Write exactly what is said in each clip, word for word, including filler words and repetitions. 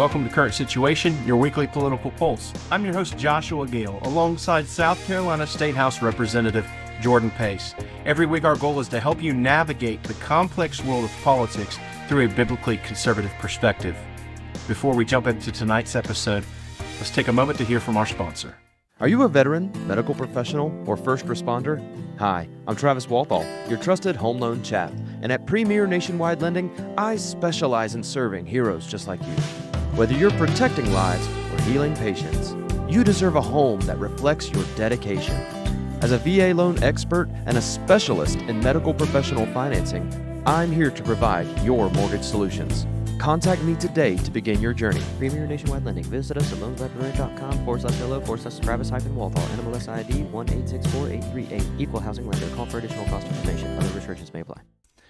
Welcome to Current Situation, your weekly political pulse. I'm your host, Joshua Gale, alongside South Carolina State House Representative Jordan Pace. Every week, our goal is to help you navigate the complex world of politics through a biblically conservative perspective. Before we jump into tonight's episode, let's take a moment to hear from our sponsor. Are you a veteran, medical professional, or first responder? Hi, I'm Travis Walthall, your trusted home loan chap. And at Premier Nationwide Lending, I specialize in serving heroes just like you. Whether you're protecting lives or healing patients, you deserve a home that reflects your dedication. As a V A loan expert and a specialist in medical professional financing, I'm here to provide your mortgage solutions. Contact me today to begin your journey. Premier Nationwide Lending. Visit us at loansbypremier.com forward slash hello forward slash Travis hyphen Walthall. N M L S I D one eight six four eight three eight. Equal housing lender. Call for additional cost information. Other restrictions may apply.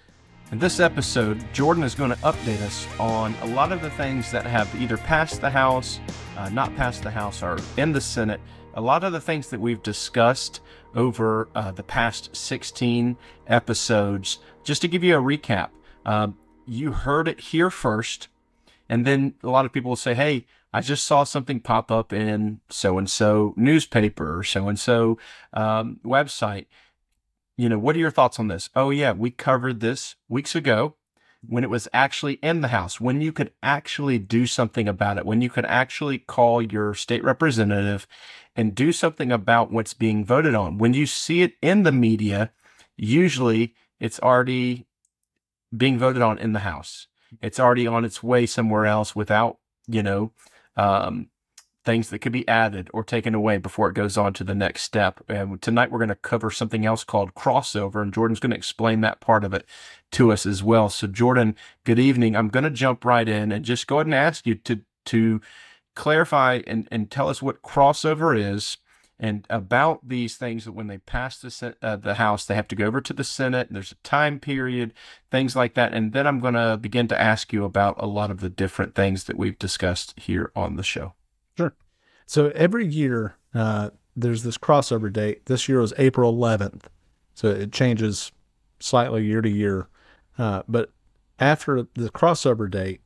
In this episode, Jordan is going to update us on a lot of the things that have either passed the House, uh, not passed the House, or in the Senate. A lot of the things that we've discussed over uh, the past sixteen episodes. Just to give you a recap, uh, you heard it here first, and then a lot of people will say, hey, I just saw something pop up in so-and-so newspaper or so-and-so um, website. You know, what are your thoughts on this? Oh, yeah, we covered this weeks ago when it was actually in the House, when you could actually do something about it, when you could actually call your state representative and do something about what's being voted on. When you see it in the media, usually it's already being voted on in the House. It's already on its way somewhere else without, you know, um, things that could be added or taken away before it goes on to the next step. And tonight we're going to cover something else called crossover, and Jordan's going to explain that part of it to us as well. So Jordan, good evening. I'm going to jump right in and just go ahead and ask you to to clarify and, and tell us what crossover is, and about these things that when they pass the uh, the House, they have to go over to the Senate, and there's a time period, things like that. And then I'm going to begin to ask you about a lot of the different things that we've discussed here on the show. Sure. So every year, uh, there's this crossover date. This year was April eleventh. So it changes slightly year to year. Uh, but after the crossover date,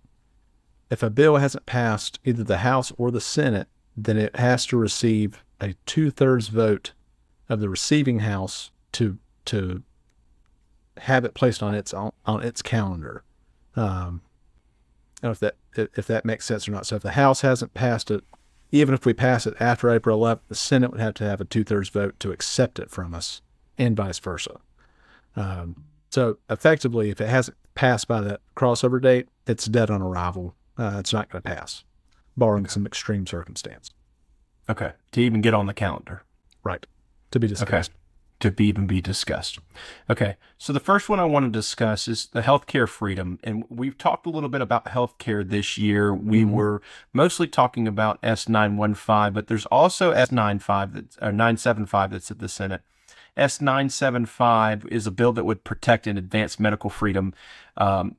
if a bill hasn't passed either the House or the Senate, then it has to receive a two-thirds vote of the receiving House to to have it placed on its on, on its calendar. Um, I don't know if that if that makes sense or not. So if the House hasn't passed it, even if we pass it after April eleventh, the Senate would have to have a two-thirds vote to accept it from us, and vice versa. Um, so effectively, if it hasn't passed by that crossover date, it's dead on arrival. Uh, it's not going to pass, barring okay. some extreme circumstance. Okay. To even get on the calendar. Right. To be discussed. Okay. To be even be discussed. Okay. So the first one I want to discuss is the healthcare freedom. And we've talked a little bit about healthcare this year. We mm-hmm. were mostly talking about S nine one five, but there's also S ninety-five that's, or nine seventy-five that's at the Senate. S nine seventy-five is a bill that would protect and advance medical freedom. Um,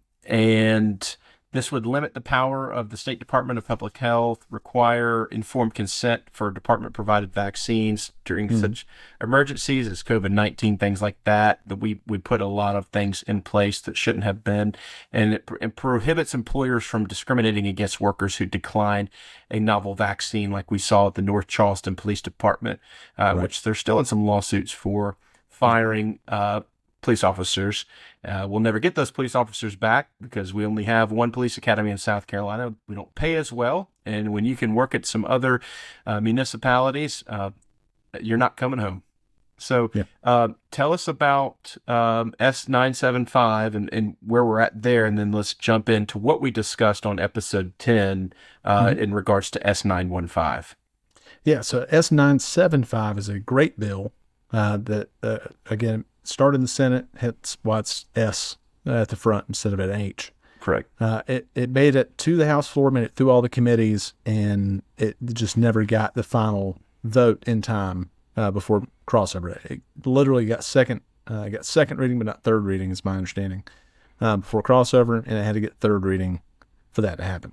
and this would limit the power of the State Department of Public Health, require informed consent for department-provided vaccines during mm. such emergencies as COVID nineteen, things like that. That we, we put a lot of things in place that shouldn't have been, and it, it prohibits employers from discriminating against workers who declined a novel vaccine, like we saw at the North Charleston Police Department, uh, right. which they're still in some lawsuits for firing uh, police officers. Uh, we'll never get those police officers back because we only have one police academy in South Carolina. We don't pay as well. And when you can work at some other uh, municipalities, uh, you're not coming home. So yeah. uh, tell us about um, S nine seventy-five and, and where we're at there. And then let's jump into what we discussed on episode ten uh, mm-hmm. in regards to S nine fifteen. Yeah, so S nine seventy-five is a great bill uh, that, uh, again, started in the Senate, hence why it's S at the front instead of an H. Correct. Uh, it, it made it to the House floor, made it through all the committees, and it just never got the final vote in time uh, before crossover. It literally got second uh, got second reading, but not third reading, is my understanding, uh, before crossover, and it had to get third reading for that to happen.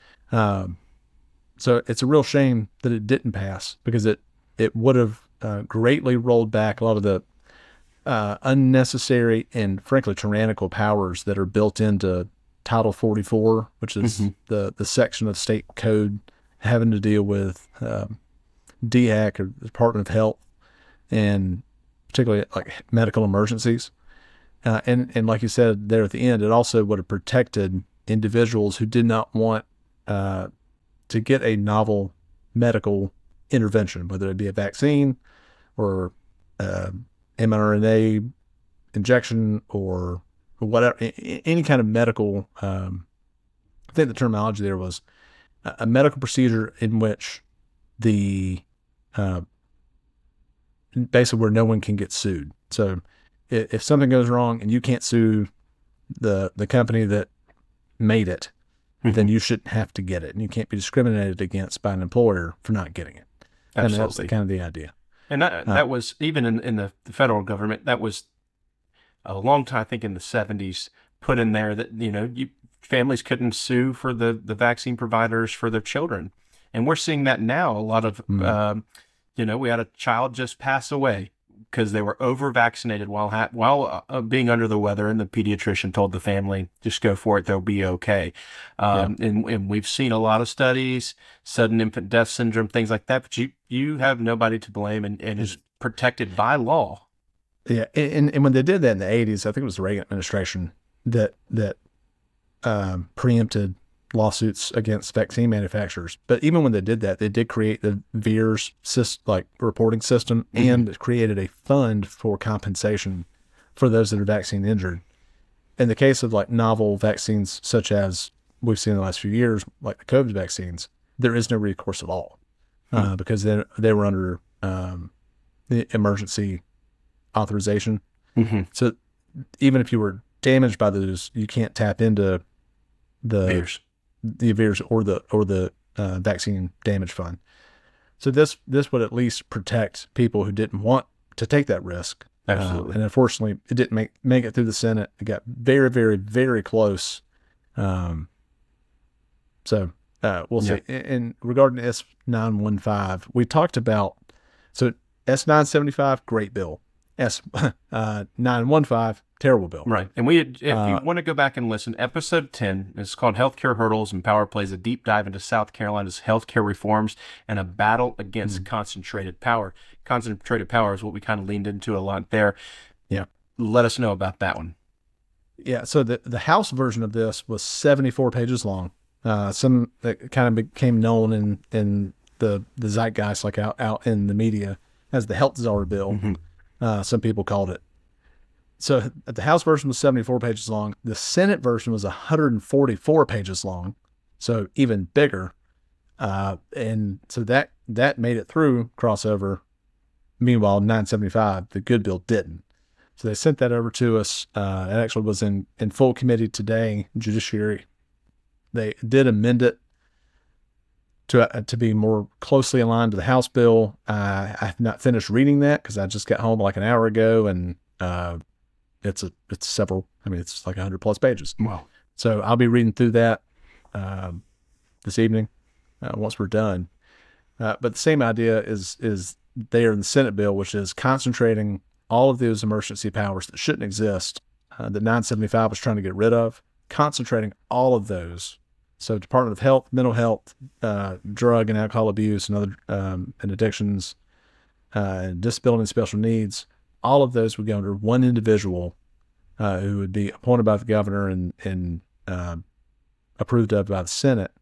Um, so it's a real shame that it didn't pass, because it, it would have uh, greatly rolled back a lot of the Uh, unnecessary and frankly tyrannical powers that are built into Title forty-four, which is Mm-hmm. the, the section of state code having to deal with um, D H A C, or the Department of Health, and particularly like medical emergencies. Uh, and, and like you said there at the end, it also would have protected individuals who did not want uh, to get a novel medical intervention, whether it be a vaccine or uh, mRNA injection or whatever, any kind of medical, um, I think the terminology there was a, a medical procedure in which the, uh, basically where no one can get sued. So if, if something goes wrong and you can't sue the, the company that made it, Mm-hmm. then you shouldn't have to get it, and you can't be discriminated against by an employer for not getting it. And that's Absolutely. kind of the idea. And that, that was, even in, in the, the federal government, that was a long time, I think in the seventies, put in there that, you know, you, families couldn't sue for the, the vaccine providers for their children. And we're seeing that now. A lot of, Mm. um, you know, we had a child just pass away because they were over vaccinated while ha- while uh, being under the weather, and the pediatrician told the family, just go for it, they'll be okay. Um, and, and we've seen a lot of studies, sudden infant death syndrome, things like that, but you, you have nobody to blame, and, and is protected by law. Yeah, and and when they did that in the eighties, I think it was the Reagan administration that that um, preempted lawsuits against vaccine manufacturers. But even when they did that, they did create the V A E R S syst- like reporting system, Mm-hmm. and created a fund for compensation for those that are vaccine injured. In the case of like novel vaccines, such as we've seen in the last few years, like the COVID vaccines, there is no recourse at all uh, because they they were under um, the emergency authorization. Mm-hmm. So even if you were damaged by those, you can't tap into the V A E R S. the V A E R S or the or the uh, vaccine damage fund. So this this would at least protect people who didn't want to take that risk. Absolutely. Uh, and unfortunately, it didn't make make it through the Senate. It got very, very, very close. Um, so uh, we'll see. Yeah. And, and regarding S nine one five, we talked about, so S nine seventy-five, great bill. S uh, nine one five, terrible bill. Right. And we, had, if Uh, you want to go back and listen, episode ten is called Healthcare Hurdles, and Power plays a deep dive into South Carolina's healthcare reforms and a battle against Mm-hmm. concentrated power. Concentrated power is what we kind of leaned into a lot there. Yeah. Let us know about that one. Yeah, so the the House version of this was seventy-four pages long. Uh, some that kind of became known in, in the, the zeitgeist, like out, out in the media, as the Health Czar bill. Mm-hmm. Uh, some people called it. So the House version was seventy-four pages long. The Senate version was one hundred forty-four pages long, so even bigger. Uh, and so that that made it through crossover. Meanwhile, nine seventy-five, the good bill, didn't. So they sent that over to us. Uh, it actually was in, in full committee today, Judiciary. They did amend it to uh, to be more closely aligned to the House bill. Uh, I have not finished reading that because I just got home like an hour ago, and uh, it's a it's several. I mean, it's like one hundred plus pages. Wow. So I'll be reading through that um, this evening uh, once we're done. Uh, but the same idea is is there in the Senate bill, which is concentrating all of those emergency powers that shouldn't exist, uh, that nine seventy-five was trying to get rid of, concentrating all of those. So Department of Health, mental health, uh, drug and alcohol abuse and other um, and addictions, uh, and disability and special needs, all of those would go under one individual uh, who would be appointed by the governor and, and uh, approved of by the Senate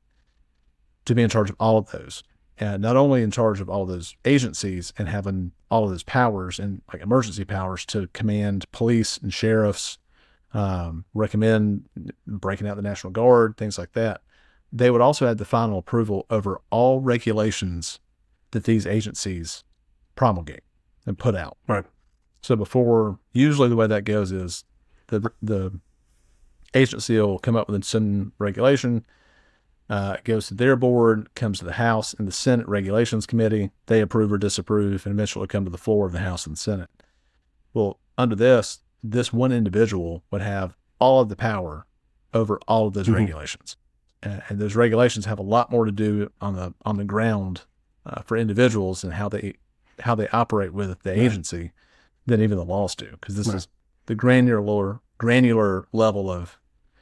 to be in charge of all of those. And not only in charge of all those agencies and having all of those powers and like emergency powers to command police and sheriffs, um, recommend breaking out the National Guard, things like that. They would also have the final approval over all regulations that these agencies promulgate and put out. Right. So before, usually the way that goes is the the agency will come up with some regulation. Uh, it goes to their board, comes to the House and the Senate Regulations Committee. They approve or disapprove, and eventually come to the floor of the House and the Senate. Well, under this, this one individual would have all of the power over all of those Mhm. regulations, uh, and those regulations have a lot more to do on the on the ground uh, for individuals and how they how they operate with the Right. agency than even the laws do, because this Right. is the granular granular level of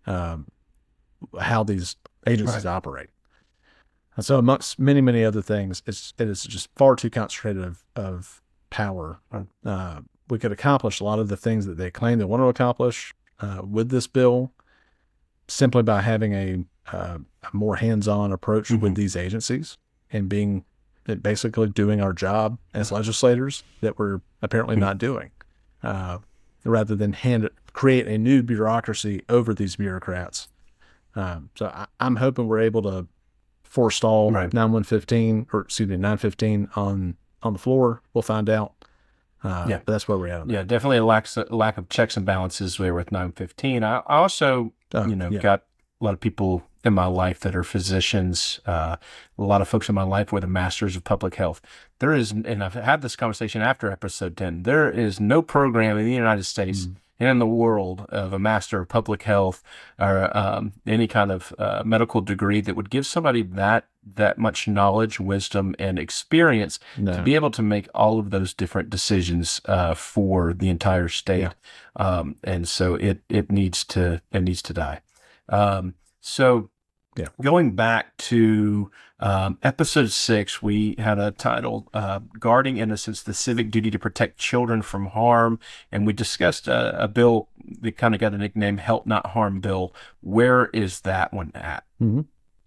um, how these agencies right. operate. And so amongst many, many other things, it's, it is just far too concentrated of, of power. Uh, we could accomplish a lot of the things that they claim they want to accomplish uh, with this bill simply by having a, uh, a more hands-on approach mm-hmm. with these agencies and being basically doing our job as legislators that we're apparently mm-hmm. not doing, uh, rather than hand it, create a new bureaucracy over these bureaucrats. Um, so I, I'm hoping we're able to forestall right. nine one fifteen or excuse me nine fifteen on on the floor. We'll find out. Uh, yeah, but that's where we're at. Yeah, definitely a lack a lack of checks and balances there with nine fifteen. I, I also uh, you know yeah. got a lot of people in my life that are physicians. Uh, a lot of folks in my life with a master's of public health. There is, and I've had this conversation after episode ten. There is no program in the United States. Mm. and in the world of a master of public health or um, any kind of uh, medical degree that would give somebody that that much knowledge, wisdom, and experience no. to be able to make all of those different decisions uh, for the entire state. Yeah. Um, and so it it needs to it needs to die. Um, so yeah. going back to um, episode six, we had a title, uh, Guarding Innocence, the Civic Duty to Protect Children from Harm. And we discussed a, a bill that kind of got a nickname, Help Not Harm Bill. Where is that one at? Mm-hmm.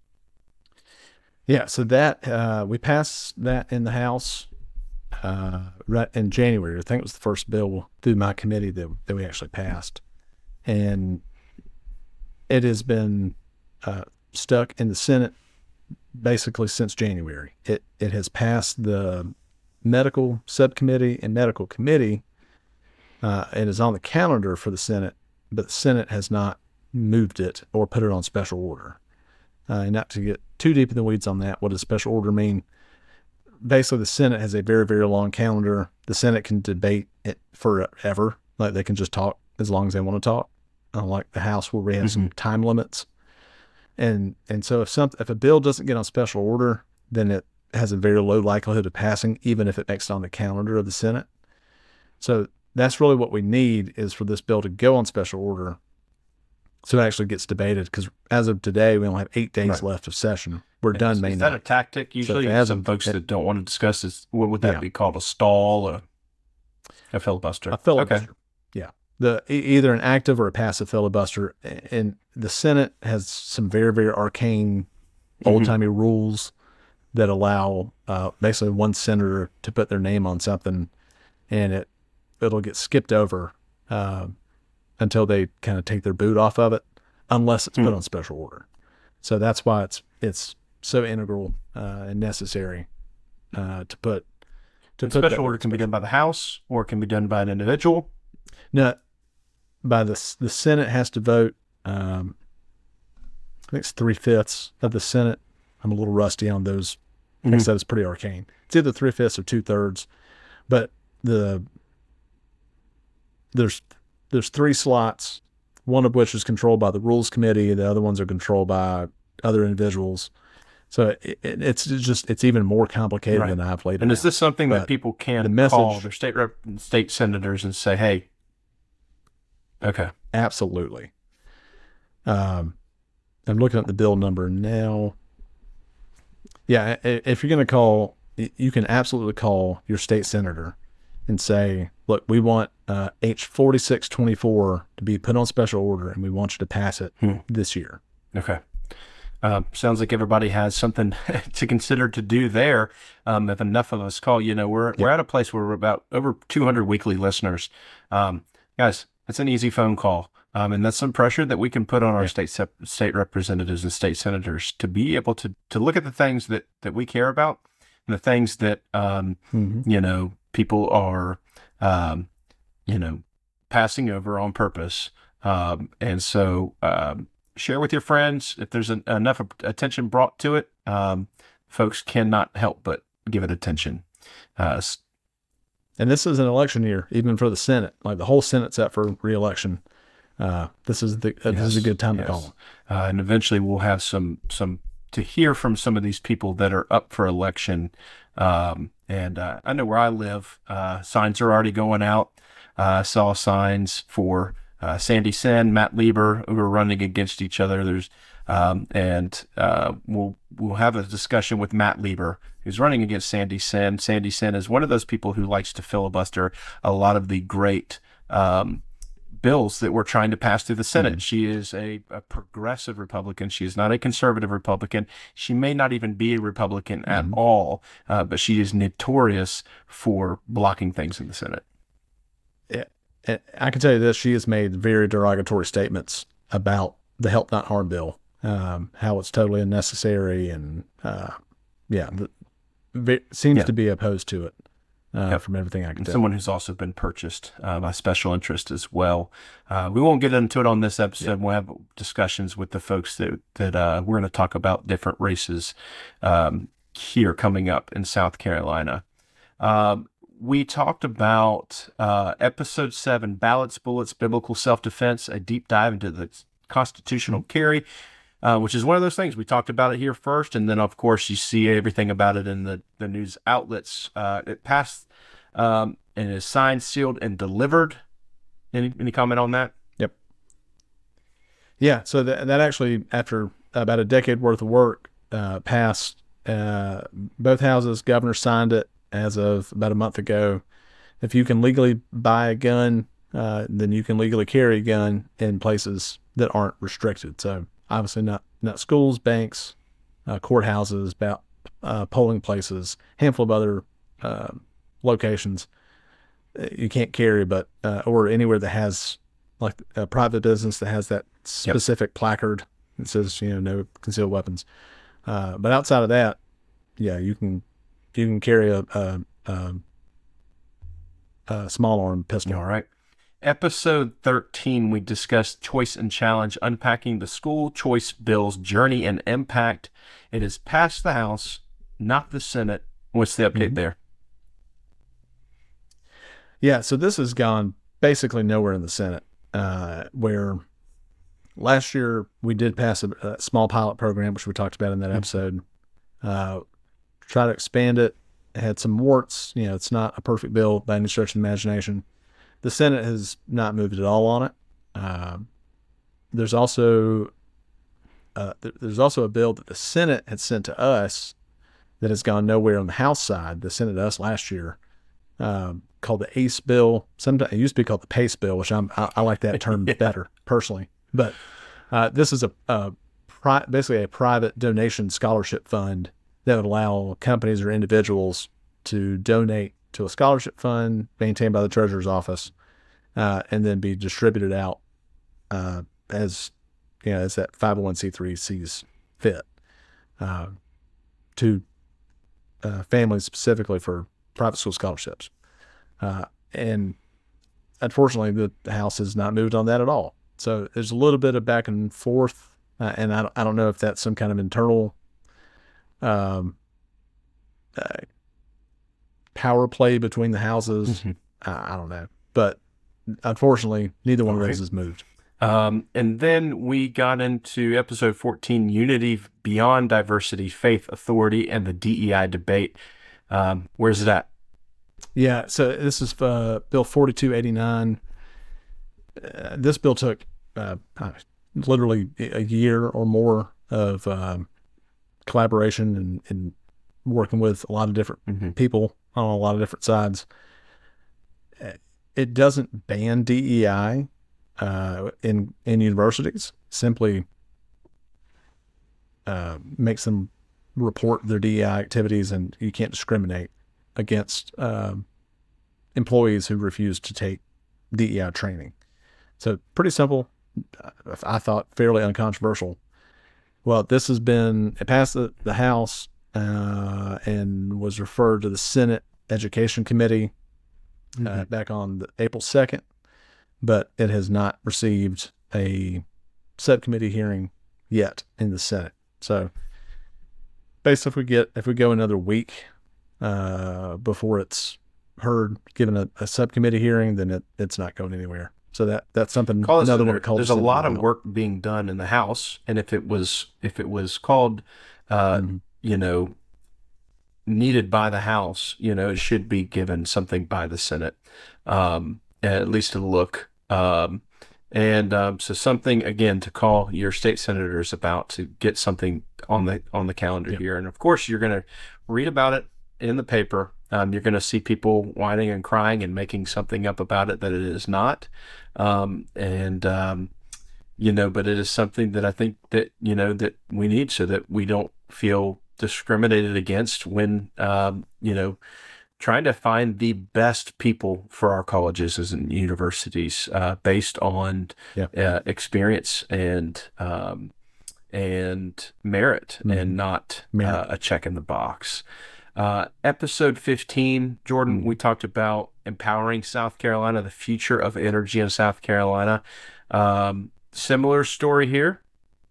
Yeah, so that, uh, we passed that in the House uh, right in January. I think it was the first bill through my committee that, that we actually passed. And it has been uh, stuck in the Senate basically since January. It it has passed the medical subcommittee and medical committee. Uh, it is on the calendar for the Senate, but the Senate has not moved it or put it on special order. Uh, and not to get too deep in the weeds on that, what does special order mean? Basically, the Senate has a very, very long calendar. The Senate can debate it forever. Like they can just talk as long as they want to talk. Unlike the House where we have mm-hmm. some time limits. And and so if some if a bill doesn't get on special order, then it has a very low likelihood of passing, even if it makes it on the calendar of the Senate. So that's really what we need is for this bill to go on special order so it actually gets debated. Because as of today, we only have eight days right. left of session. We're and done is, May Is night. that a tactic usually? So some folks it, that don't want to discuss this, what would that yeah. be called? A stall? A, a filibuster? A filibuster. Okay. Yeah. The either an active or a passive filibuster, and the Senate has some very, very arcane, old-timey mm-hmm. rules that allow uh, basically one senator to put their name on something, and it it'll get skipped over uh, until they kind of take their boot off of it, unless it's mm-hmm. put on special order. So that's why it's it's so integral uh, and necessary uh, to put to and put special order can be done by the House or it can be done by an individual. No. By the the Senate has to vote. Um, I think it's three fifths of the Senate. I'm a little rusty on those. Mm-hmm. I think that is pretty arcane. It's either three fifths or two thirds, but the there's there's three slots. One of which is controlled by the Rules Committee. The other ones are controlled by other individuals. So it, it, it's just it's even more complicated right. than I've laid it And out. Is this something but that people can the message, call their state rep, state senators and say, "Hey"? Okay. Absolutely. Um, I'm looking at the bill number now. Yeah, if you're going to call, you can absolutely call your state senator and say, look, we want uh, H forty-six twenty-four to be put on special order, and we want you to pass it hmm. this year. Okay. Uh, sounds like everybody has something to consider to do there. Um, if enough of us call, you know, we're yep. we're at a place where we're about over two hundred weekly listeners. Um, guys, it's an easy phone call. Um, and that's some pressure that we can put on our yeah. state sep- state representatives and state senators to be able to to look at the things that, that we care about and the things that, um, mm-hmm. you know, people are, um, you know, passing over on purpose. Um, and so um, share with your friends. If there's an, enough attention brought to it, um, folks cannot help but give it attention. Uh, and this is an election year, even for the Senate. Like the whole Senate's up for re-election. Uh, this is the uh, yes, this is a good time yes. to call them. Uh, and eventually we'll have some some to hear from some of these people that are up for election. Um, and uh, I know where I live, uh, signs are already going out. Uh, I saw signs for uh, Sandy Senn, Matt Lieber, who are running against each other. There's um, and uh, we'll we'll have a discussion with Matt Lieber, who's running against Sandy Senn. Sandy Senn is one of those people who likes to filibuster a lot of the great um, bills that we're trying to pass through the Senate. Mm-hmm. She is a, a progressive Republican. She is not a conservative Republican. She may not even be a Republican mm-hmm. at all, uh, but she is notorious for blocking things in the Senate. Yeah, I can tell you this: she has made very derogatory statements about the Help Not Harm bill, um, how it's totally unnecessary, and uh, yeah, the, seems yeah. to be opposed to it. Uh, yep. From everything I can tell. Someone who's also been purchased uh, by special interest as well. Uh, we won't get into it on this episode. Yep. We'll have discussions with the folks that, that uh, we're going to talk about different races um, here coming up in South Carolina. Um, we talked about uh, episode seven, Ballots, Bullets, Biblical Self-Defense, a deep dive into the constitutional carry. Uh, which is one of those things. We talked about it here first, and then, of course, you see everything about it in the, the news outlets. Uh, it passed um, and is signed, sealed, and delivered. Any any comment on that? Yep. Yeah, so that, that actually, after about a decade worth of work, uh, passed. Uh, both houses, governor signed it as of about a month ago. If you can legally buy a gun, uh, then you can legally carry a gun in places that aren't restricted. So obviously not, not schools, banks, uh, courthouses, about, uh, polling places, handful of other uh, locations you can't carry, but uh, or anywhere that has like a private business that has that specific yep. placard that says, you know, no concealed weapons. Uh, but outside of that, yeah, you can you can carry a, a, a, a small arm pistol. All right. Episode thirteen, we discussed choice and challenge, unpacking the school choice bill's journey and impact. It has passed the House, not the Senate. What's the update mm-hmm. there? Yeah, so this has gone basically nowhere in the Senate, uh, where last year we did pass a, a small pilot program, which we talked about in that mm-hmm. episode. Uh, try to expand it. It had some warts. You know, it's not a perfect bill by any stretch of the imagination. The Senate has not moved at all on it. Uh, there's also uh, th- there's also a bill that the Senate had sent to us that has gone nowhere on the House side. They sent it to us last year, uh, called the ACE bill. Sometimes it used to be called the PACE bill, which I'm, I, I like that term yeah. better personally. But uh, this is a, a pri- basically a private donation scholarship fund that would allow companies or individuals to donate to a scholarship fund maintained by the Treasurer's Office, uh, and then be distributed out uh, as you know as that five oh one c three sees fit uh, to uh, families specifically for private school scholarships. Uh, and unfortunately, the, the House has not moved on that at all. So there's a little bit of back and forth, uh, and I don't, I don't know if that's some kind of internal um, uh, power play between the houses. Mm-hmm. I, I don't know, but unfortunately, neither one okay. of those has moved. Um, and then we got into episode fourteen, Unity Beyond Diversity, Faith, Authority, and the D E I debate. Um, where's it at? Yeah, so this is uh, Bill forty-two eighty-nine. Uh, this bill took uh, literally a year or more of um, collaboration and, and working with a lot of different mm-hmm. people on a lot of different sides. It doesn't ban D E I uh, in in universities. Simply uh, makes them report their D E I activities, and you can't discriminate against uh, employees who refuse to take D E I training. So pretty simple. I thought fairly uncontroversial. Well, this has been, it passed the, the House uh, and was referred to the Senate Education Committee uh, mm-hmm. back on the April second, but it has not received a subcommittee hearing yet in the Senate. So basically, if we get, if we go another week uh, before it's heard, given a, a subcommittee hearing, then it, it's not going anywhere. So that that's something. Call another there, one called. There's a lot of work being done in the House, and if it was if it was called, uh, mm-hmm. you know, needed by the House, you know, it should be given something by the Senate, um, at least to look. Um, And um, so something again to call your state senators about to get something on the on the calendar Yep. here. And of course, you're going to read about it in the paper. Um, you're going to see people whining and crying and making something up about it that it is not. Um, and um, you know, but it is something that I think that you know that we need so that we don't feel discriminated against when um, you know trying to find the best people for our colleges and universities uh, based on Yeah. uh, experience and um, and merit Mhm. and not Merit. uh, a check in the box. Uh, episode fifteen, Jordan, Mhm. we talked about empowering South Carolina, the future of energy in South Carolina. Um, similar story here.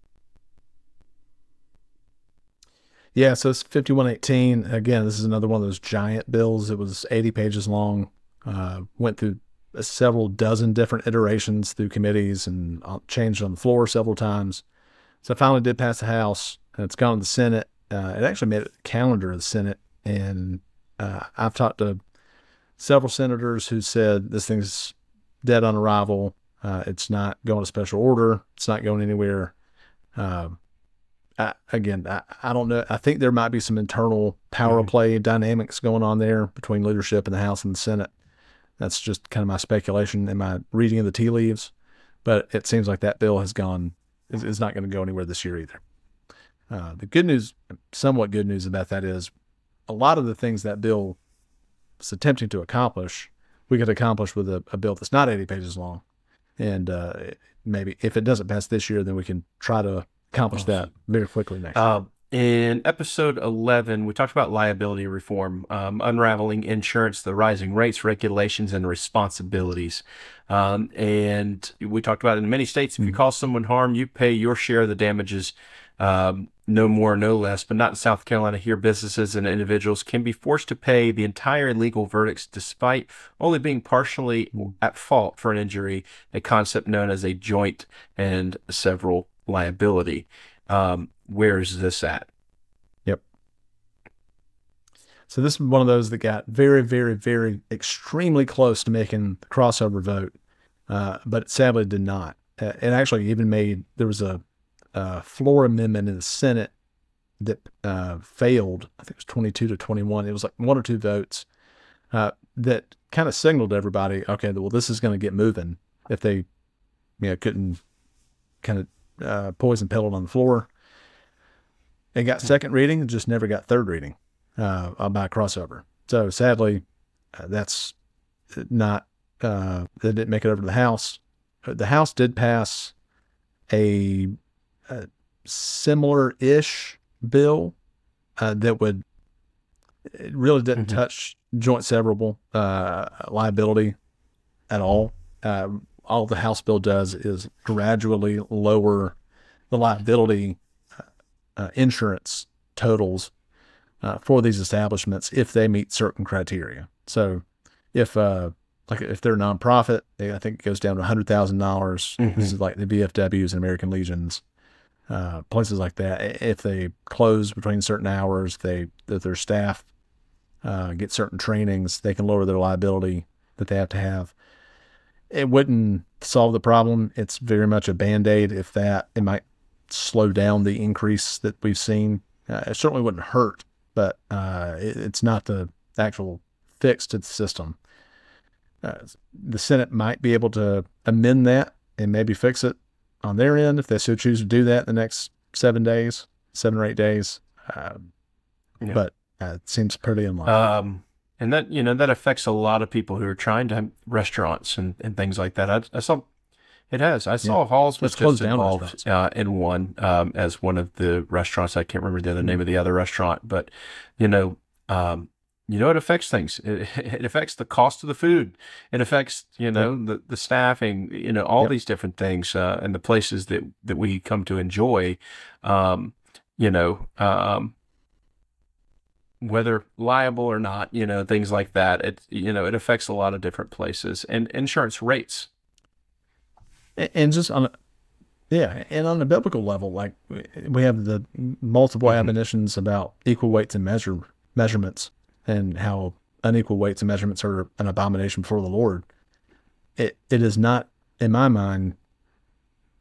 Yeah, so it's fifty-one eighteen. Again, this is another one of those giant bills. It was eighty pages long, uh, went through several dozen different iterations through committees and uh, changed on the floor several times. So it finally did pass the House, and it's gone to the Senate. Uh, it actually made it the calendar of the Senate, and uh, I've talked to several senators who said this thing's dead on arrival. Uh, it's not going to special order. It's not going anywhere. Um, I, again, I, I don't know. I think there might be some internal power Mhm. play dynamics going on there between leadership in the House and the Senate. That's just kind of my speculation and my reading of the tea leaves. But it seems like that bill has gone, is, is not going to go anywhere this year either. Uh, the good news, somewhat good news about that is a lot of the things that bill is attempting to accomplish, we could accomplish with a, a bill that's not eighty pages long. And uh, maybe if it doesn't pass this year, then we can try to accomplish that very quickly next year. Um, in episode eleven, we talked about liability reform, um, unraveling insurance, the rising rates, regulations, and responsibilities. Um, and we talked about in many states, if you Mhm. cause someone harm, you pay your share of the damages, um, no more, no less. But not in South Carolina. Here, businesses and individuals can be forced to pay the entire legal verdicts despite only being partially at fault for an injury, a concept known as a joint and several liability. Um, where is this at? Yep. So this is one of those that got very, very, very extremely close to making the crossover vote, uh, but it sadly did not. Uh, it actually even made, there was a, a floor amendment in the Senate that uh, failed. I think it was twenty-two to twenty-one. It was like one or two votes uh, that kind of signaled to everybody, okay, well, this is going to get moving if they, you know, couldn't kind of uh, poison pill it on the floor. It got second reading, and just never got third reading uh, by crossover. So sadly, uh, that's not, uh, that didn't make it over to the House. The House did pass a, a similar-ish bill uh, that would, it really didn't Mhm. touch joint severable uh, liability at all. Uh, all the House bill does is gradually lower the liability uh, insurance totals uh, for these establishments if they meet certain criteria. So if uh, like if they're a nonprofit, they, I think it goes down to one hundred thousand dollars. Mhm. This is like the V F Ws and American Legions, uh, places like that. If they close between certain hours, they that their staff uh, get certain trainings, they can lower their liability that they have to have. It wouldn't solve the problem. It's very much a Band-Aid. If that, it might slow down the increase that we've seen. Uh, it certainly wouldn't hurt, but uh, it, it's not the actual fix to the system. Uh, the Senate might be able to amend that and maybe fix it on their end if they so choose to do that in the next seven days, seven or eight days. Uh, Yeah. But uh, it seems pretty unlikely. Um, and that, you know, that affects a lot of people who are trying to have restaurants and, and things like that. I, I saw, it has. I saw Halls was It's closed just down involved restaurants. uh, in one um, as one of the restaurants. I can't remember the other name of the other restaurant, but you know, um, you know, it affects things. It, it affects the cost of the food. It affects, you know, the, the staffing. You know, all Yep. these different things uh, and the places that that we come to enjoy. Um, you know, um, whether liable or not, you know, things like that. It, you know, it affects a lot of different places and insurance rates. A- and just on a, yeah, and on a biblical level, like we- we have the multiple Mhm. admonitions about equal weights and measure measurements, and how unequal weights and measurements are an abomination before the Lord. It it is not, in my mind,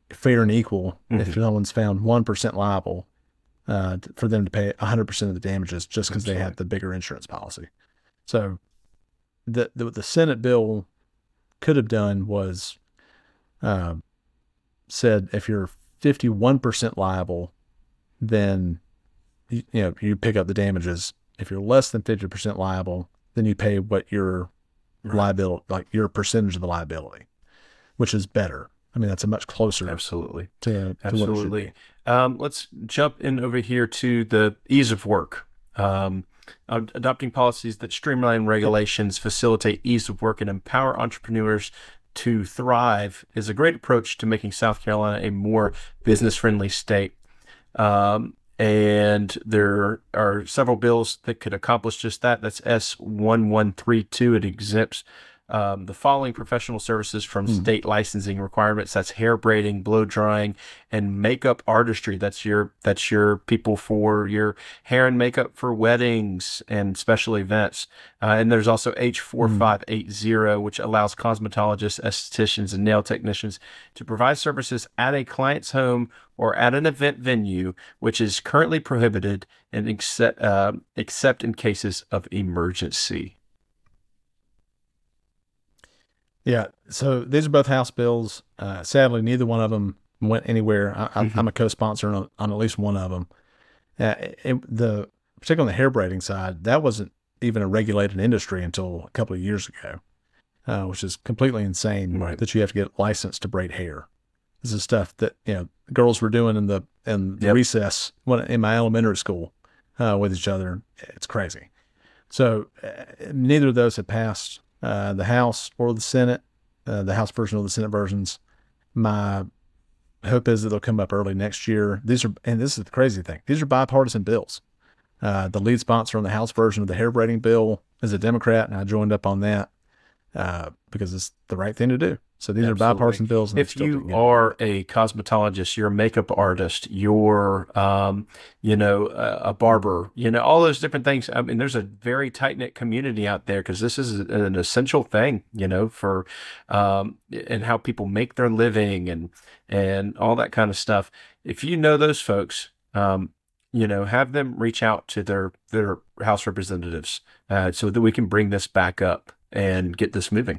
fair and equal Mhm. if someone's found one percent liable uh, t- for them to pay one hundred percent of the damages just because they Absolutely. had the bigger insurance policy. So the, the, the Senate bill could have done was uh, said if you're fifty-one percent liable, then you, you know you pick up the damages. If you're less than fifty percent liable, then you pay what your Right. liability, like your percentage of the liability, which is better. I mean, that's a much closer Absolutely. to, to what it should Absolutely. be. Um, let's jump in over here to the ease of work. Um, ad- adopting policies that streamline regulations, facilitate ease of work, and empower entrepreneurs to thrive is a great approach to making South Carolina a more business-friendly state. Um, and there are several bills that could accomplish just that. That's S one one three two. It exempts um, the following professional services from state licensing requirements. That's hair braiding, blow drying, and makeup artistry. That's your that's your people for your hair and makeup for weddings and special events. Uh, and there's also H four five eight zero, which allows cosmetologists, estheticians, and nail technicians to provide services at a client's home or at an event venue, which is currently prohibited and except, uh, except in cases of emergency. Yeah. So these are both House bills. Uh, sadly, neither one of them went anywhere. I, I, Mhm. I'm a co-sponsor on, on at least one of them. Uh, it, the particularly on the hair braiding side, that wasn't even a regulated industry until a couple of years ago, uh, which is completely insane Right. that you have to get licensed to braid hair. This is stuff that you know girls were doing in the in the Yep. recess when in my elementary school uh, with each other. It's crazy. So uh, neither of those have passed uh, the House or the Senate. Uh, the House version or the Senate versions. My hope is that they'll come up early next year. These are, and this is the crazy thing, these are bipartisan bills. Uh, the lead sponsor on the House version of the hair braiding bill is a Democrat, and I joined up on that uh, because it's the right thing to do. So these Absolutely. are bipartisan bills. And If still you didn't get it. are a cosmetologist, you're a makeup artist, you're, um, you know, a, a barber, you know, all those different things. I mean, there's a very tight knit community out there because this is an essential thing, you know, for um, and how people make their living and and all that kind of stuff. If you know those folks, um, you know, have them reach out to their their House representatives uh, so that we can bring this back up and get this moving.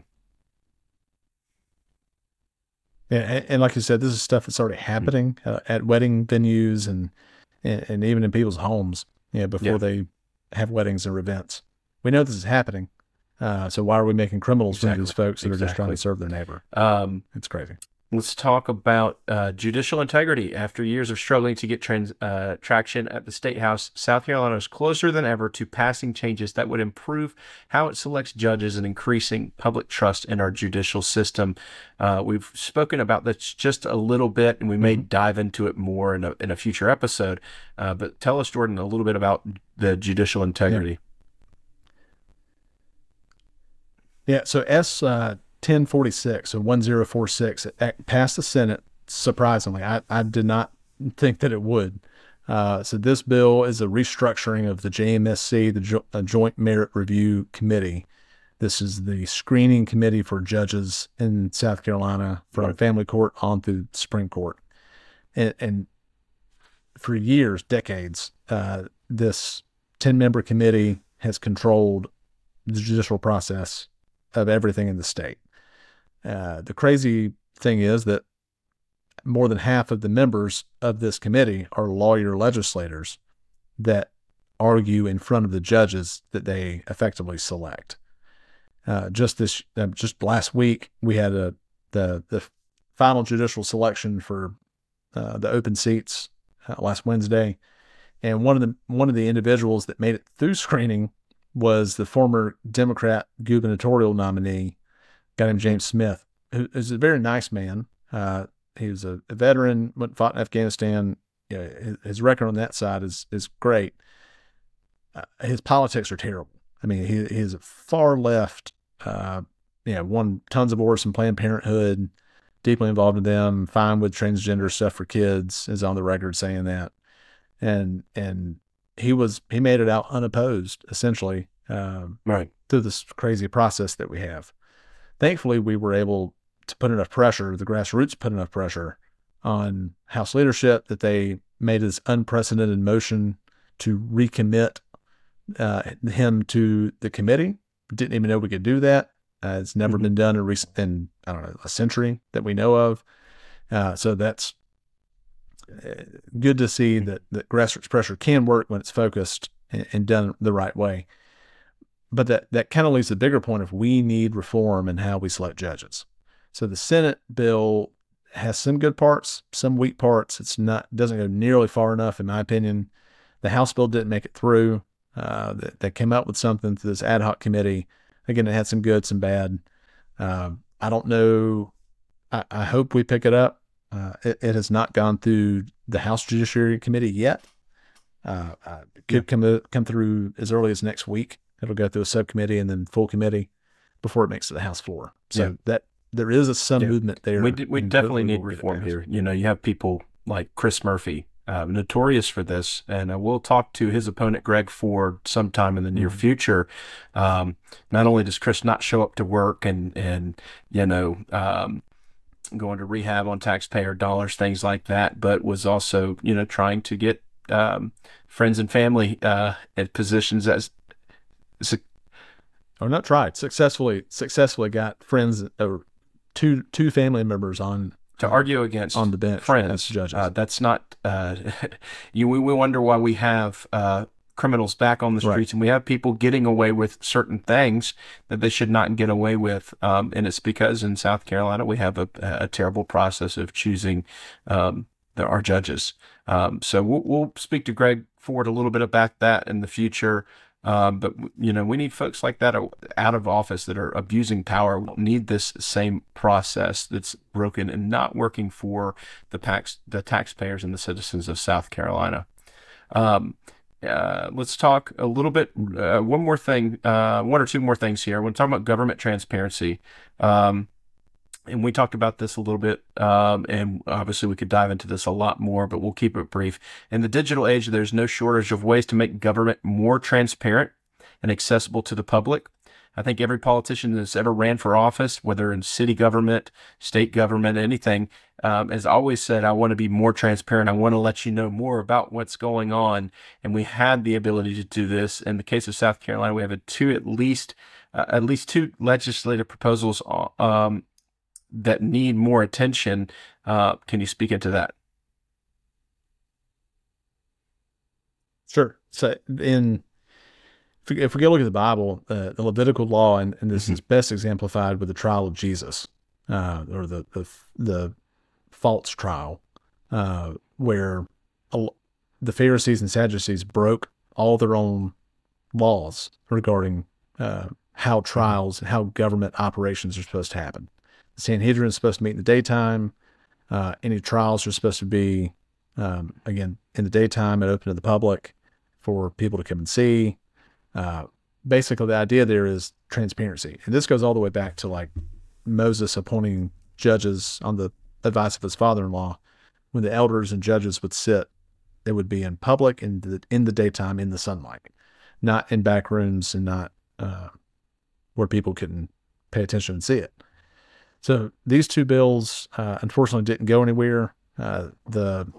Yeah, and, and like you said, this is stuff that's already happening uh, at wedding venues and, and and even in people's homes. You know, before Yeah. they have weddings or events. We know this is happening. Uh, so why are we making criminals from these Exactly. folks that are just trying Exactly. to serve their neighbor? Um, It's crazy. Let's talk about uh, judicial integrity. After years of struggling to get trans, uh, traction at the State House, South Carolina is closer than ever to passing changes that would improve how it selects judges and increasing public trust in our judicial system. Uh, we've spoken about this just a little bit, and we may dive into it more in a, in a future episode. Uh, but tell us, Jordan, a little bit about the judicial integrity. Yeah. So S uh, ten forty-six, so one zero four six, it it passed the Senate. Surprisingly, I, I did not think that it would. Uh, so this bill is a restructuring of the J M S C, the jo- uh, Joint Merit Review Committee. This is the screening committee for judges in South Carolina from Right. family court on through the Supreme Court. And, and for years, decades, uh, this ten-member committee has controlled the judicial process of everything in the state. Uh, the crazy thing is that more than half of the members of this committee are lawyer legislators that argue in front of the judges that they effectively select. Uh, just this, uh, just last week, we had a the the final judicial selection for uh, the open seats uh, last Wednesday, and one of the one of the individuals that made it through screening was the former Democrat gubernatorial nominee, a guy named James Smith, who is a very nice man. Uh, he was a, a veteran, went and fought in Afghanistan. You know, his, his record on that side is is great. Uh, his politics are terrible. I mean, he he is a far left. Uh, you know, won tons of awards from Planned Parenthood, deeply involved in them. Fine with transgender stuff for kids, is on the record saying that. And and he was he made it out unopposed, essentially, um, Right. through this crazy process that we have. Thankfully, we were able to put enough pressure. The grassroots put enough pressure on House leadership that they made this unprecedented motion to recommit uh, him to the committee. Didn't even know we could do that. Uh, it's never mm-hmm. been done in recent, in I don't know, a century that we know of. Uh, so that's uh, good to see that, that grassroots pressure can work when it's focused and, and done the right way. But that, that kind of leaves the bigger point of we need reform in how we select judges. So the Senate bill has some good parts, some weak parts. It's not doesn't go nearly far enough, in my opinion. The House bill didn't make it through. Uh, they, they came up with something through this ad hoc committee. Again, it had some good, some bad. Uh, I don't know. I, I hope we pick it up. Uh, it, it has not gone through the House Judiciary Committee yet. Uh, uh, it could come come through as early as next week. It'll go through a subcommittee and then full committee before it makes it to the House floor. So yeah. that there is a, some yeah. movement there. We, d- we definitely need reform here. You know, you have people like Chris Murphy, uh, notorious for this, and uh, we'll talk to his opponent, Greg Ford, sometime in the near mm-hmm. future. Um, not only does Chris not show up to work and, and you know, um, going to rehab on taxpayer dollars, things like that, but was also, you know, trying to get um, friends and family uh, at positions as or not tried successfully successfully got friends or two two family members on to uh, argue against on the bench friends as judges. Uh, that's not uh, you. We, we wonder why we have uh, criminals back on the streets, right. and we have people getting away with certain things that they should not get away with. Um, and it's because in South Carolina we have a, a terrible process of choosing um, the, our judges. Um, so we'll, we'll speak to Greg Ford a little bit about that in the future. Um, but, you know, we need folks like that out of office that are abusing power. We don't need this same process that's broken and not working for the tax, the taxpayers and the citizens of South Carolina. Um, uh, let's talk a little bit, uh, one more thing, uh, one or two more things here. We're talking about government transparency. Um, And we talked about this a little bit, um, and obviously we could dive into this a lot more, but we'll keep it brief. In the digital age, there's no shortage of ways to make government more transparent and accessible to the public. I think every politician that's ever ran for office, whether in city government, state government, anything, um, has always said, I want to be more transparent. I want to let you know more about what's going on. And we had the ability to do this. In the case of South Carolina, we have a two, at least, uh, at least two legislative proposals um, that need more attention. Uh, can you speak into that? Sure. So in, if we, if we go look at the Bible, uh, the Levitical law, and, and this mm-hmm. is best exemplified with the trial of Jesus, uh, or the, the, the false trial, uh, where a, the Pharisees and Sadducees broke all their own laws regarding, uh, how trials and how government operations are supposed to happen. The Sanhedrin is supposed to meet in the daytime. Uh, any trials are supposed to be, um, again, in the daytime and open to the public for people to come and see. Uh, basically, the idea there is transparency. And this goes all the way back to like Moses appointing judges on the advice of his father-in-law. When the elders and judges would sit, they would be in public in the, in the daytime in the sunlight, not in back rooms and not uh, where people couldn't pay attention and see it. So these two bills, uh, unfortunately, didn't go anywhere. Uh, the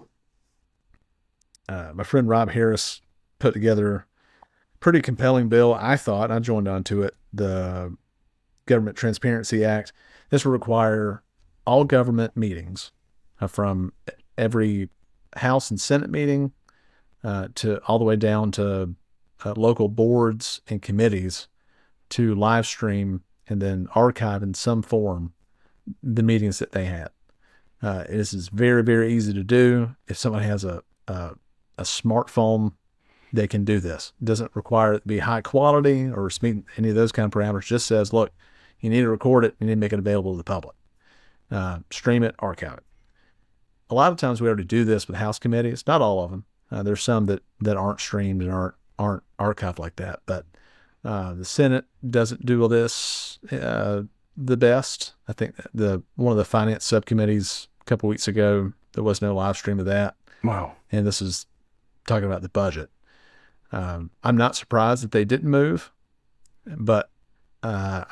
uh, my friend Rob Harris put together a pretty compelling bill, I thought. I joined on to it, the Government Transparency Act. This will require all government meetings, uh, from every House and Senate meeting uh, to all the way down to uh, local boards and committees, to live stream and then archive in some form the meetings that they had. Uh, this is very, very easy to do. If someone has a, a, a smartphone, they can do this. It doesn't require it to be high quality or meet any of those kind of parameters. It just says, look, you need to record it. You need to make it available to the public. Uh, stream it, archive it. A lot of times we already do this with House committees. Not all of them. Uh, there's some that, that aren't streamed and aren't, aren't archived like that. But uh, the Senate doesn't do all this uh, the best. I think the one of the finance subcommittees a couple weeks ago, there was no live stream of that. Wow. And this is talking about the budget. Um, I'm not surprised that they didn't move, but uh, I,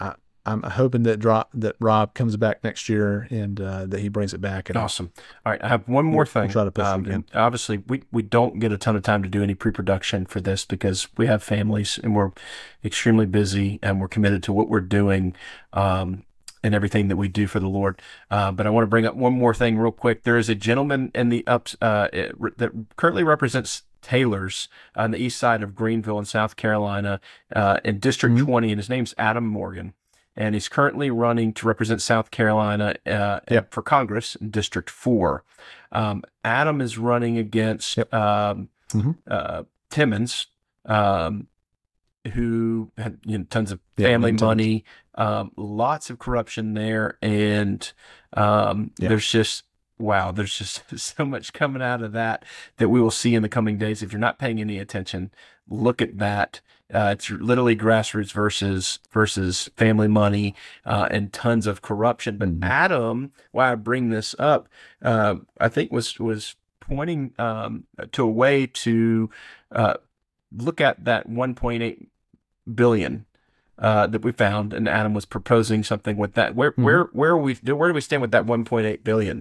I'm hoping that drop that Rob comes back next year and uh, that he brings it back. And Awesome. All right, I have one more we'll, thing. We'll try to push um, it again. and obviously, we, we don't get a ton of time to do any pre-production for this because we have families and we're extremely busy and we're committed to what we're doing um, and everything that we do for the Lord. Uh, but I want to bring up one more thing real quick. There is a gentleman in the ups uh, it, that currently represents Taylor's on the east side of Greenville in South Carolina uh, in District mm-hmm. twenty, and his name's Adam Morgan. And he's currently running to represent South Carolina uh, yep. for Congress in District four. Um, Adam is running against yep. um, mm-hmm. uh, Timmons, um, who had you know, tons of yeah, family tons. money, um, lots of corruption there. And um, yeah. there's just, wow, there's just so much coming out of that that we will see in the coming days. If you're not paying any attention, look at that. Uh, it's literally grassroots versus versus family money uh, and tons of corruption. But mm-hmm. Adam, why I bring this up, uh, I think was was pointing um, to a way to uh, look at that one point eight billion uh, that we found, and Adam was proposing something with that. Where mm-hmm. where where are we? Where do we stand with that one point eight billion?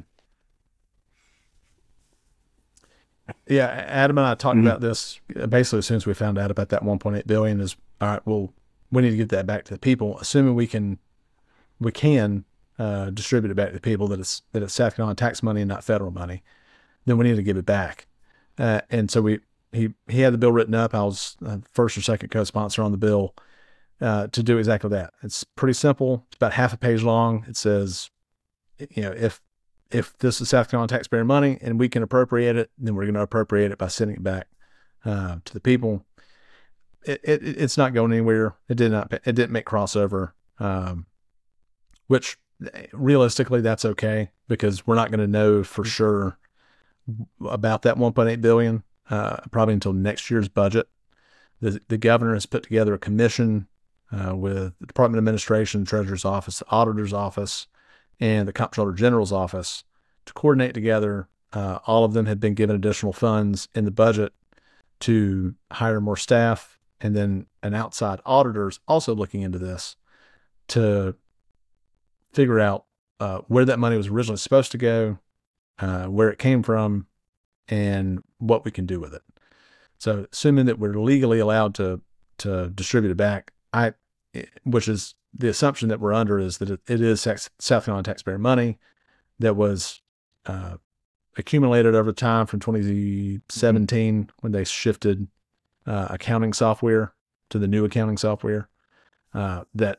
Yeah, Adam and I talked mm-hmm. about this basically as soon as we found out about that one point eight billion is, all right, well, we need to get that back to the people, assuming we can, we can uh, distribute it back to the people, that it's, that it's South Carolina tax money and not federal money, then we need to give it back. Uh, and so we, he, he had the bill written up. I was uh, first or second co-sponsor on the bill uh, to do exactly that. It's pretty simple. It's about half a page long. It says, you know, if, if this is South Carolina taxpayer money and we can appropriate it, then we're going to appropriate it by sending it back uh, to the people. It, it it's not going anywhere. It did not. It didn't make crossover, um, which realistically that's okay because we're not going to know for sure about that one point eight billion uh, probably until next year's budget. The the governor has put together a commission uh, with the Department of Administration, the Treasurer's Office, the Auditor's Office, and the Comptroller General's office to coordinate together. Uh, all of them have been given additional funds in the budget to hire more staff, and then an outside auditor is also looking into this to figure out uh, where that money was originally supposed to go, uh, where it came from, and what we can do with it. So assuming that we're legally allowed to to distribute it back, I, which is the assumption that we're under is that it, it is South Carolina taxpayer money that was uh, accumulated over time from twenty seventeen mm-hmm. when they shifted uh, accounting software to the new accounting software, uh, that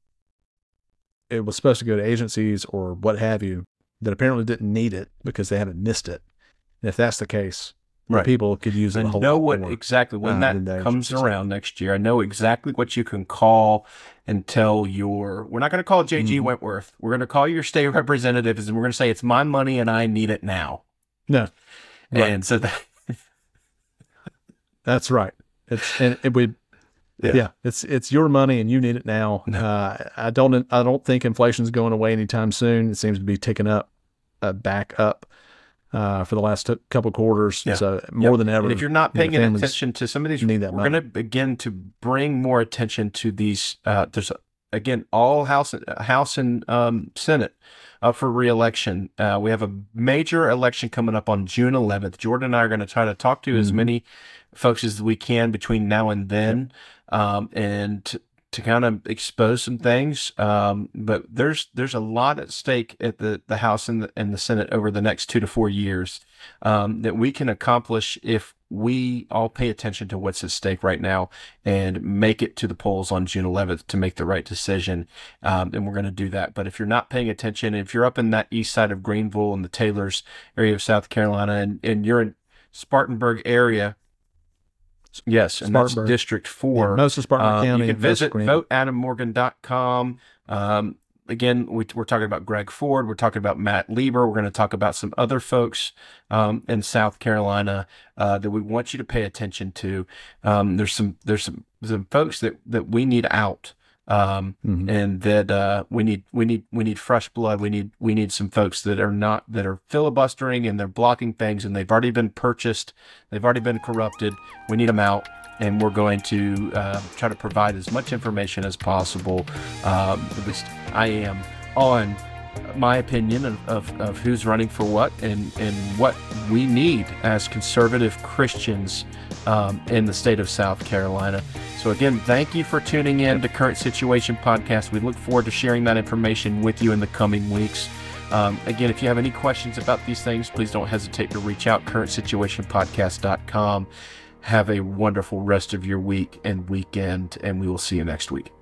it was supposed to go to agencies or what have you that apparently didn't need it because they haven't missed it. And if that's the case, right. people could use it. I a whole know lot what more, exactly when uh, that comes around next year. I know exactly what you can call and tell your. We're not going to call it J G mm-hmm. Wentworth. We're going to call your state representatives, and we're going to say it's my money and I need it now. No, right. and so that that's right. It's and it would. Yeah. yeah, it's it's your money and you need it now. No. Uh, I don't I don't think inflation's going away anytime soon. It seems to be ticking up, uh, back up. Uh, for the last t- couple of quarters, yeah. so more yep. than ever. And if you're not paying you know, attention to some of these, we're going to begin to bring more attention to these. Uh, there's again all House, House and um, Senate up for re-election. Uh, we have a major election coming up on June eleventh. Jordan and I are going to try to talk to mm-hmm. as many folks as we can between now and then, yep. um, and. To, to kind of expose some things. Um, but there's, there's a lot at stake at the, the House and the, and the Senate over the next two to four years, um, that we can accomplish if we all pay attention to what's at stake right now and make it to the polls on June eleventh to make the right decision. Um, and we're going to do that. But if you're not paying attention, if you're up in that east side of Greenville and the Taylors area of South Carolina, and, and you're in Spartanburg area, yes, and that's District four. Yeah, most of Spartanburg uh, County. You can visit vote adam morgan dot com. Um, again, we, we're talking about Greg Ford. We're talking about Matt Lieber. We're going to talk about some other folks um, in South Carolina uh, that we want you to pay attention to. Um, there's some there's some some folks that, that we need out um, Mhm. and that uh, we need we need we need fresh blood. We need we need some folks that are not that are filibustering and they're blocking things, and they've already been purchased, they've already been corrupted. We need them out, and we're going to uh, try to provide as much information as possible. Um, at least I am on my opinion of, of, of who's running for what, and, and what we need as conservative Christians um, in the state of South Carolina. So again, thank you for tuning in to Current Situation Podcast. We look forward to sharing that information with you in the coming weeks. Um, again, if you have any questions about these things, please don't hesitate to reach out, current situation podcast dot com. Have a wonderful rest of your week and weekend, and we will see you next week.